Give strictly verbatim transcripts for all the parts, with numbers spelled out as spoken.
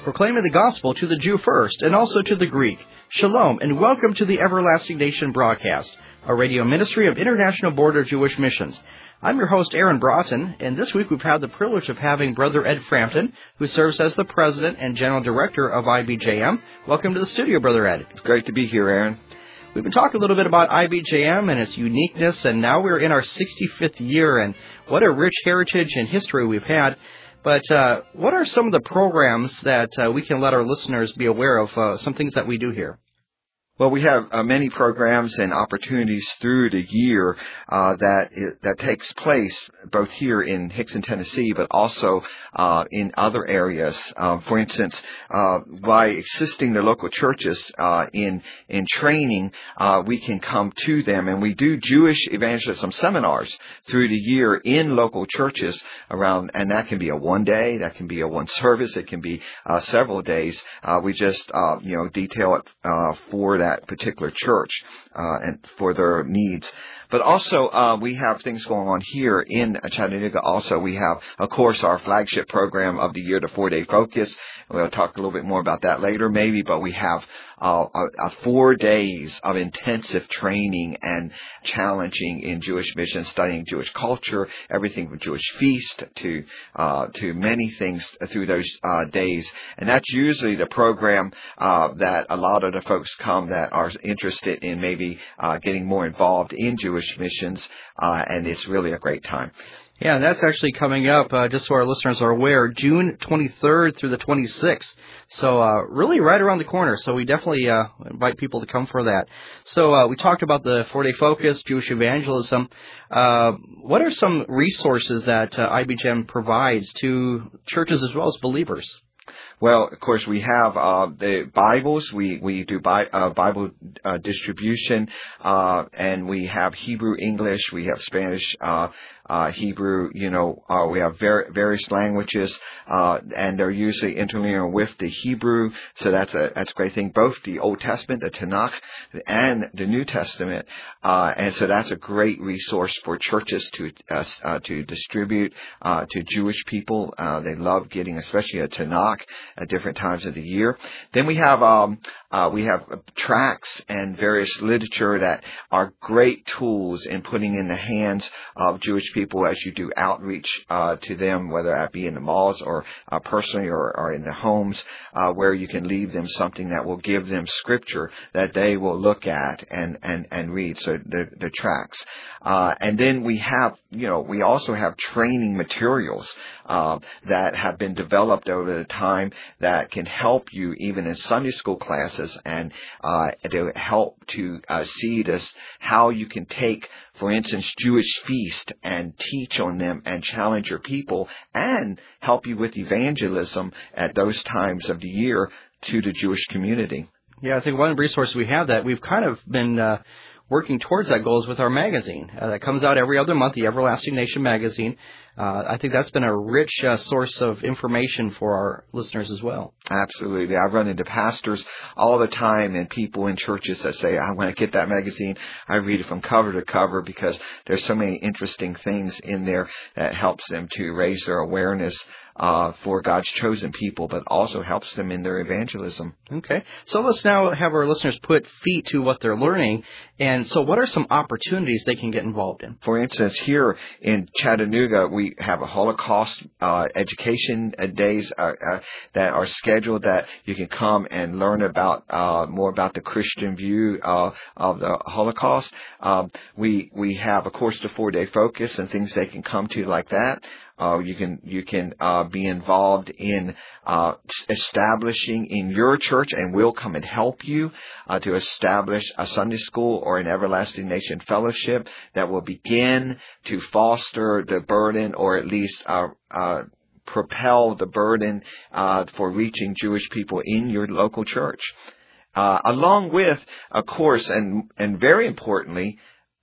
proclaiming the gospel to the Jew first and also to the Greek. Shalom, and welcome to the Everlasting Nation broadcast, a radio ministry of International Board of Jewish Missions. I'm your host, Aaron Broughton, and this week we've had the privilege of having Brother Ed Frampton, who serves as the President and General Director of I B J M. Welcome to the studio, Brother Ed. It's great to be here, Aaron. We've been talking a little bit about I B J M and its uniqueness, and now we're in our sixty-fifth year, and what a rich heritage and history we've had. But uh, what are some of the programs that uh, we can let our listeners be aware of, uh, some things that we do here? Well, we have uh, many programs and opportunities through the year uh, that it, that takes place both here in Hixson, Tennessee, but also uh, in other areas. Uh, for instance, uh, by assisting the local churches uh, in in training, uh, we can come to them, and we do Jewish evangelism seminars through the year in local churches around, and that can be a one day, that can be a one service, it can be uh, several days. Uh, we just uh, you know detail it uh, for that. that particular church uh, and for their needs. But also, uh, we have things going on here in Chattanooga. Also, we have, of course, our flagship program of the year, the four-day focus. We'll talk a little bit more about that later, maybe, but we have uh, a, a four days of intensive training and challenging in Jewish mission, studying Jewish culture, everything from Jewish feast to uh, to many things through those uh, days. And that's usually the program uh, that a lot of the folks come that are interested in maybe uh, getting more involved in Jewish missions, uh, and it's really a great time. Yeah, and that's actually coming up, uh, just so our listeners are aware, June twenty-third through the twenty-sixth. So uh, really right around the corner. So we definitely uh, invite people to come for that. So uh, we talked about the four-day focus, Jewish evangelism. Uh, what are some resources that uh, I B J M provides to churches as well as believers? Well, of course, we have uh, the Bibles. We we do bi- uh, Bible uh, distribution, uh, and we have Hebrew, English. We have Spanish, uh, uh, Hebrew. You know, uh, we have ver- various languages, uh, and they're usually interlinked with the Hebrew. So that's a that's a great thing. Both the Old Testament, the Tanakh, and the New Testament, uh, and so that's a great resource for churches to uh, uh, to distribute uh, to Jewish people. Uh, they love getting, especially a Tanakh, at different times of the year. Then we have um, uh, we have tracts and various literature that are great tools in putting in the hands of Jewish people as you do outreach uh, to them, whether that be in the malls or uh, personally or, or in the homes, uh, where you can leave them something that will give them scripture that they will look at and and and read. So the the tracts, uh, and then we have you know we also have training materials uh, that have been developed over the time that can help you even in Sunday school classes and uh, to help to uh, see this, how you can take, for instance, Jewish feast and teach on them and challenge your people and help you with evangelism at those times of the year to the Jewish community. Yeah, I think one resource we have that we've kind of been uh, working towards that goal is with our magazine uh, that comes out every other month, the Everlasting Nation magazine. Uh, I think that's been a rich uh, source of information for our listeners as well. Absolutely. I run into pastors all the time and people in churches that say, I want to get that magazine. I read it from cover to cover because there's so many interesting things in there that helps them to raise their awareness uh, for God's chosen people, but also helps them in their evangelism. Okay. So let's now have our listeners put feet to what they're learning. And so what are some opportunities they can get involved in? For instance, here in Chattanooga, we have a Holocaust uh, education uh, days uh, uh, that are scheduled that you can come and learn about uh, more about the Christian view uh, of the Holocaust. Um, we we have, of course, the four-day focus and things they can come to like that. Uh, you can you can uh, be involved in uh, establishing in your church, and we'll come and help you uh, to establish a Sunday school or an Everlasting Nation fellowship that will begin to foster the burden, or at least uh, uh, propel the burden uh, for reaching Jewish people in your local church. Uh, along with, of course, and and very importantly,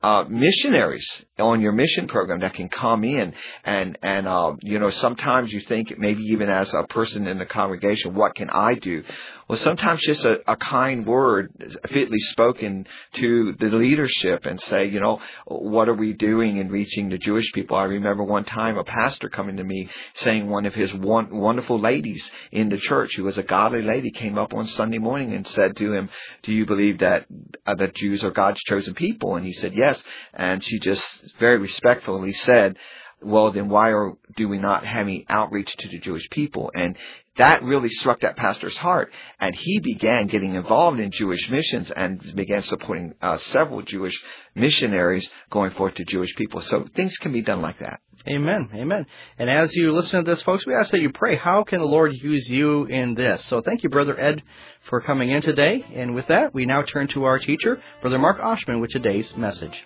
uh, missionaries on your mission program that can come in and, and, uh, you know, sometimes you think maybe even as a person in the congregation, what can I do? Well, sometimes just a, a kind word fitly spoken to the leadership and say, you know, what are we doing in reaching the Jewish people? I remember one time a pastor coming to me saying one of his one, wonderful ladies in the church, who was a godly lady, came up on Sunday morning and said to him, do you believe that uh, that Jews are God's chosen people? And he said, yes. And she just very respectfully said, well, then why are, do we not have any outreach to the Jewish people? And that really struck that pastor's heart. And he began getting involved in Jewish missions and began supporting uh, several Jewish missionaries going forth to Jewish people. So things can be done like that. Amen. Amen. And as you listen to this, folks, we ask that you pray, how can the Lord use you in this? So thank you, Brother Ed, for coming in today. And with that, we now turn to our teacher, Brother Mark Oshman, with today's message.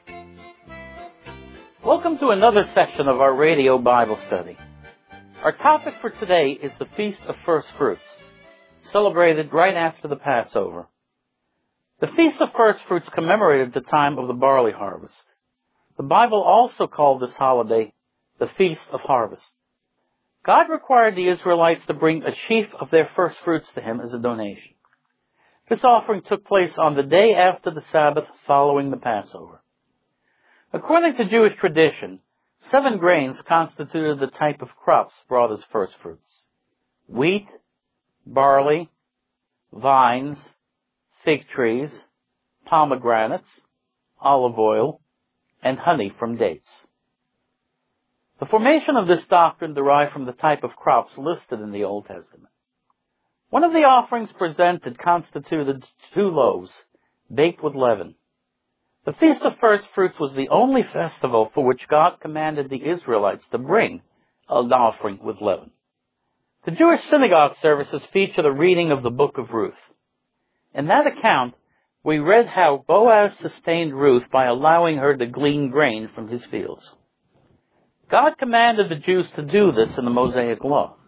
Welcome to another session of our radio Bible study. Our topic for today is the Feast of First Fruits, celebrated right after the Passover. The Feast of First Fruits commemorated the time of the barley harvest. The Bible also called this holiday the Feast of Harvest. God required the Israelites to bring a sheaf of their first fruits to Him as a donation. This offering took place on the day after the Sabbath following the Passover. According to Jewish tradition, seven grains constituted the type of crops brought as first fruits: wheat, barley, vines, fig trees, pomegranates, olive oil, and honey from dates. The formation of this doctrine derived from the type of crops listed in the Old Testament. One of the offerings presented constituted two loaves, baked with leaven. The Feast of First Fruits was the only festival for which God commanded the Israelites to bring an offering with leaven. The Jewish synagogue services feature the reading of the book of Ruth. In that account, we read how Boaz sustained Ruth by allowing her to glean grain from his fields. God commanded the Jews to do this in the Mosaic Law.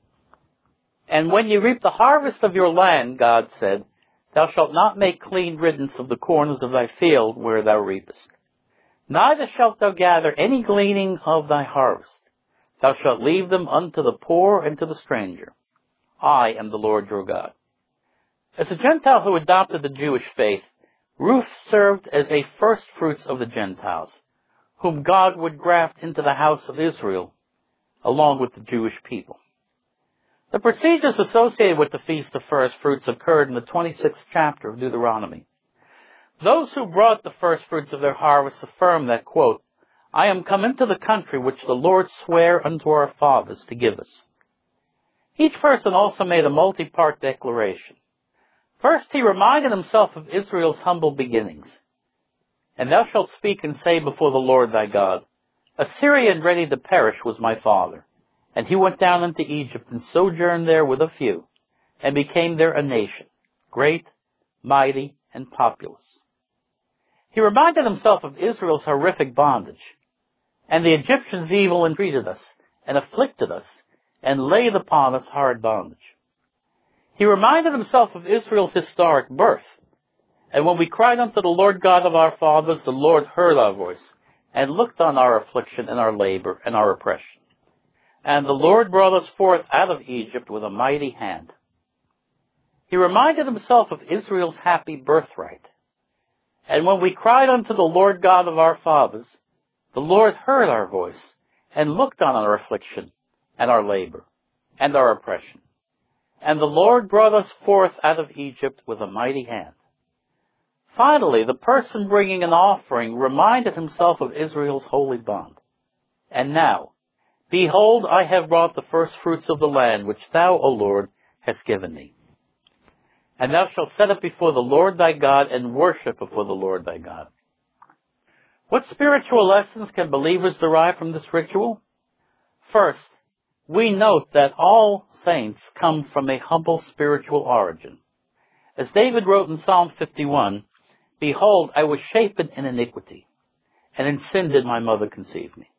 And when you reap the harvest of your land, God said, thou shalt not make clean riddance of the corners of thy field where thou reapest. Neither shalt thou gather any gleaning of thy harvest. Thou shalt leave them unto the poor and to the stranger. I am the Lord your God. As a Gentile who adopted the Jewish faith, Ruth served as a first fruits of the Gentiles, whom God would graft into the house of Israel, along with the Jewish people. The procedures associated with the Feast of First Fruits occurred in the twenty-sixth chapter of Deuteronomy. Those who brought the first fruits of their harvest affirmed that, quote, I am come into the country which the Lord sware unto our fathers to give us. Each person also made a multi-part declaration. First, he reminded himself of Israel's humble beginnings. And thou shalt speak and say before the Lord thy God, a Syrian ready to perish was my father. And he went down into Egypt and sojourned there with a few, and became there a nation, great, mighty, and populous. He reminded himself of Israel's horrific bondage, and the Egyptians evil entreated us, and afflicted us, and laid upon us hard bondage. He reminded himself of Israel's historic birth, and when we cried unto the Lord God of our fathers, the Lord heard our voice, and looked on our affliction and our labor and our oppression. And the Lord brought us forth out of Egypt with a mighty hand. He reminded himself of Israel's happy birthright. And when we cried unto the Lord God of our fathers, the Lord heard our voice, and looked on our affliction, and our labor, and our oppression. And the Lord brought us forth out of Egypt with a mighty hand. Finally, the person bringing an offering reminded himself of Israel's holy bond. And now, behold, I have brought the first fruits of the land, which thou, O Lord, hast given me. And thou shalt set it before the Lord thy God, and worship before the Lord thy God. What spiritual lessons can believers derive from this ritual? First, we note that all saints come from a humble spiritual origin. As David wrote in Psalm fifty-one, behold, I was shapen in iniquity, and in sin did my mother conceive me.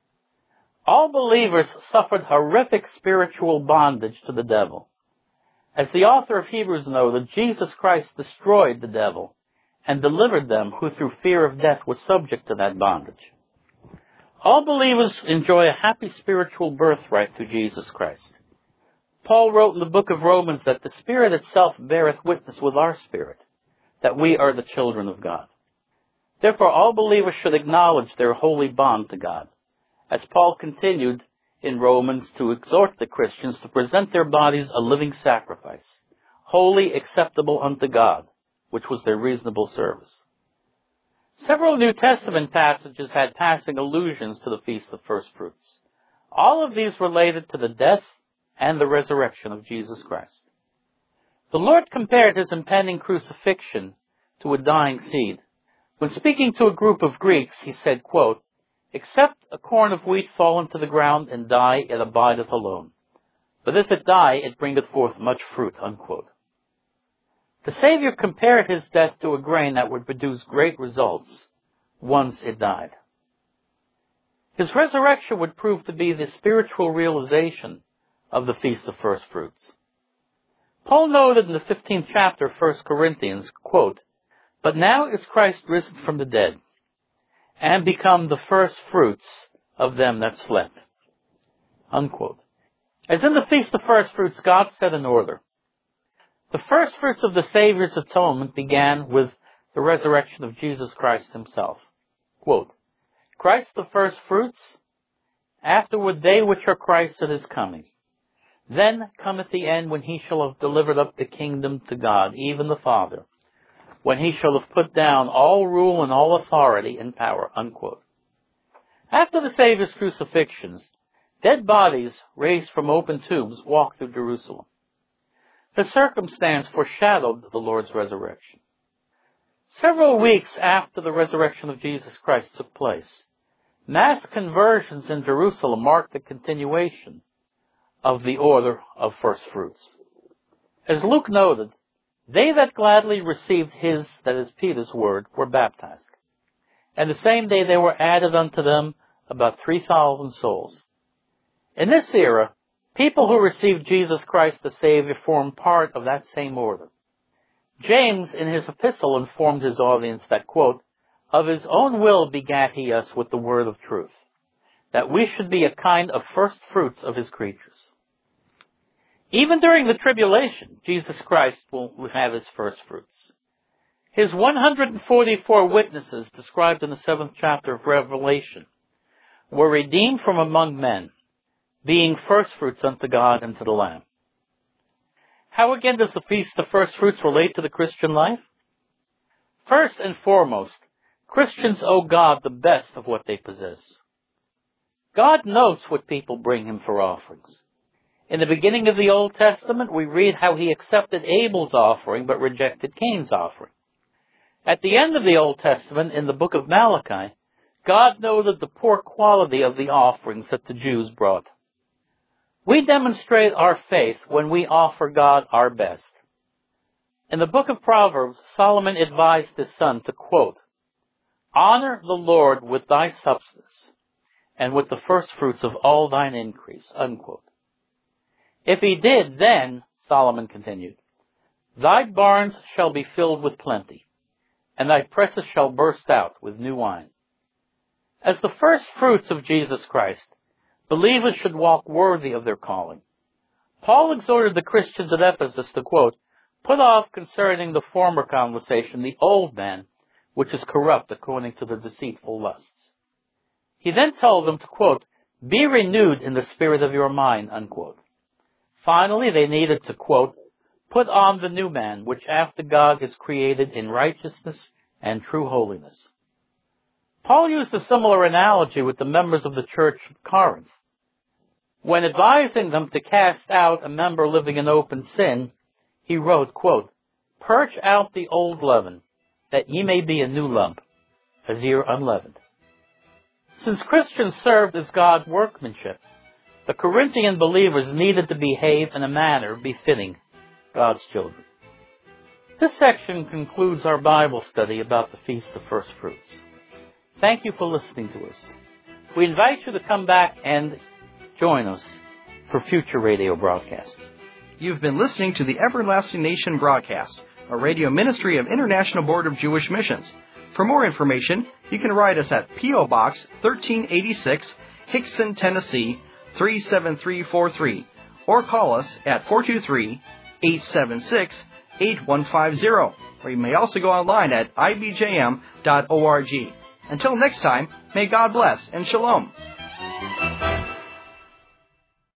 All believers suffered horrific spiritual bondage to the devil. As the author of Hebrews noted, Jesus Christ destroyed the devil and delivered them who through fear of death were subject to that bondage. All believers enjoy a happy spiritual birthright through Jesus Christ. Paul wrote in the book of Romans that the Spirit itself beareth witness with our spirit, that we are the children of God. Therefore, all believers should acknowledge their holy bond to God, as Paul continued in Romans to exhort the Christians to present their bodies a living sacrifice, holy, acceptable unto God, which was their reasonable service. Several New Testament passages had passing allusions to the Feast of First Fruits. All of these related to the death and the resurrection of Jesus Christ. The Lord compared his impending crucifixion to a dying seed. When speaking to a group of Greeks, he said, quote, "Except a corn of wheat fall into the ground and die, it abideth alone. But if it die, it bringeth forth much fruit," unquote. The Savior compared his death to a grain that would produce great results once it died. His resurrection would prove to be the spiritual realization of the Feast of First Fruits. Paul noted in the fifteenth chapter of First Corinthians, quote, "But now is Christ risen from the dead, and become the first fruits of them that slept," unquote. As in the Feast of First Fruits, God set an order. The first fruits of the Savior's atonement began with the resurrection of Jesus Christ himself. Quote, "Christ the first fruits, afterward they which are Christ at his coming. Then cometh the end, when he shall have delivered up the kingdom to God, even the Father, when he shall have put down all rule and all authority and power," unquote. After the Savior's crucifixions, dead bodies raised from open tombs walked through Jerusalem. The circumstance foreshadowed the Lord's resurrection. Several weeks after the resurrection of Jesus Christ took place, mass conversions in Jerusalem marked the continuation of the order of first fruits. As Luke noted, they that gladly received his, that is Peter's word, were baptized. And the same day there were added unto them about three thousand souls. In this era, people who received Jesus Christ the Savior formed part of that same order. James, in his epistle, informed his audience that, quote, "Of his own will begat he us with the word of truth, that we should be a kind of first fruits of his creatures." Even during the tribulation, Jesus Christ will have his first fruits. His one hundred forty-four witnesses, described in the seventh chapter of Revelation, were redeemed from among men, being first fruits unto God and to the Lamb. How again does the Feast of First Fruits relate to the Christian life? First and foremost, Christians owe God the best of what they possess. God knows what people bring him for offerings. In the beginning of the Old Testament, we read how he accepted Abel's offering but rejected Cain's offering. At the end of the Old Testament, in the book of Malachi, God noted the poor quality of the offerings that the Jews brought. We demonstrate our faith when we offer God our best. In the book of Proverbs, Solomon advised his son to, quote, "Honor the Lord with thy substance, and with the first fruits of all thine increase," unquote. If he did, then, Solomon continued, "Thy barns shall be filled with plenty, and thy presses shall burst out with new wine." As the first fruits of Jesus Christ, believers should walk worthy of their calling. Paul exhorted the Christians at Ephesus to, quote, "Put off concerning the former conversation the old man, which is corrupt according to the deceitful lusts." He then told them to, quote, "Be renewed in the spirit of your mind," unquote. Finally, they needed to, quote, "Put on the new man, which after God is created in righteousness and true holiness." Paul used a similar analogy with the members of the church of Corinth. When advising them to cast out a member living in open sin, he wrote, quote, "Purge out the old leaven, that ye may be a new lump, as ye are unleavened." Since Christians served as God's workmanship, the Corinthian believers needed to behave in a manner befitting God's children. This section concludes our Bible study about the Feast of First Fruits. Thank you for listening to us. We invite you to come back and join us for future radio broadcasts. You've been listening to the Everlasting Nation broadcast, a radio ministry of International Board of Jewish Missions. For more information, you can write us at P O. Box thirteen eighty-six, Hickson, Tennessee, three seven three four three, or call us at four two three, eight seven six, eight one five zero, or you may also go online at I B J M dot org. Until next time, may God bless and shalom.